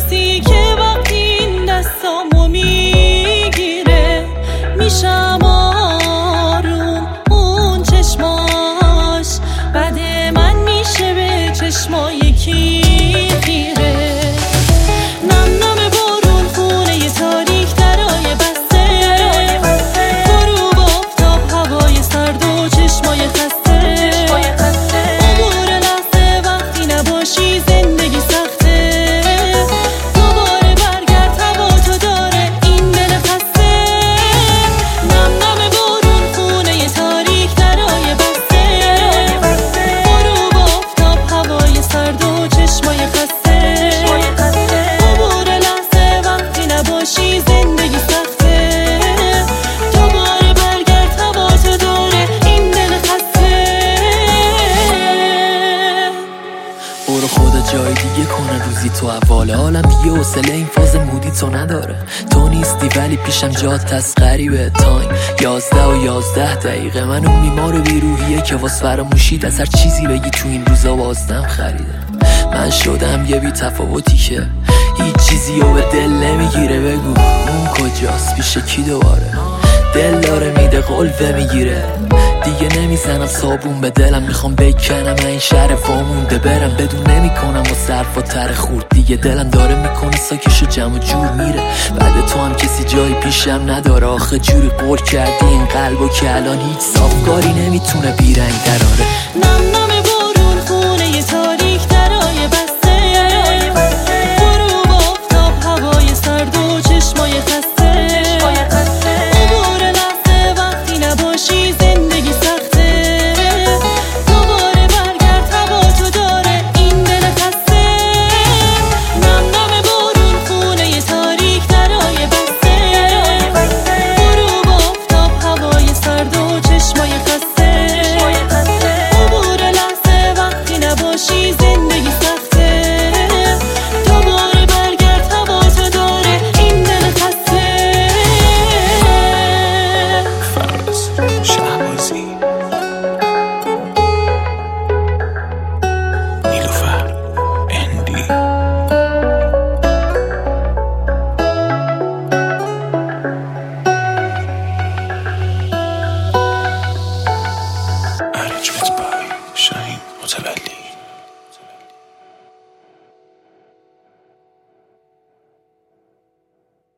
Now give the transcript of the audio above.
کسی که وقتی این دستامو میگیره میشم آروم. اون چشماش بعد من میشه به چشمای کی خیره. نم نم بارون خونه ی تاریک درای بسته، غروب آفتاب هوای سرد و چشمای خسته. امور لحظه وقتی نباشی زندگی سخته. دوباره برگرد هوا تو داره این دل خسته. نم نم بارون خونه ی تاریک درای بسته، غروب آفتاب هوای سرد و چشمای خسته. امور لحظه وقتی نباشی زندگی سخته. دوباره برگرد هوا تو داره این دل خسته. برو خدا جای دیگه کنه روزی تو اول عالم دیگه حوصله این فاز مودی تو نداره. تو نیستی ولی پیشم جات هست غریبه. تایم 11:11 من اون بیمار و بیروحیه که واس فراموشید از هر چیزی بگی تو این روزا بازدم خریده. من شدم یه بی تفاوتی که هیچ چیزی رو به دل نمیگیره. بگو اون کجاست پیش کی دوباره دل داره میده قلبه میگیره. دیگه نمیزنم صابون به دلم، میخوام بکنم این شهر وامونده برم بدون نمیکنم و صرف و تر خورد. دیگه دلم داره میکنه ساکشو جمع و جور میره. بعد تو هم کسی جایی پیشم نداره. آخه جوری قول کردی این قلبو که الان هیچ صافکاری نمیتونه بیرنگ دراره. نم نم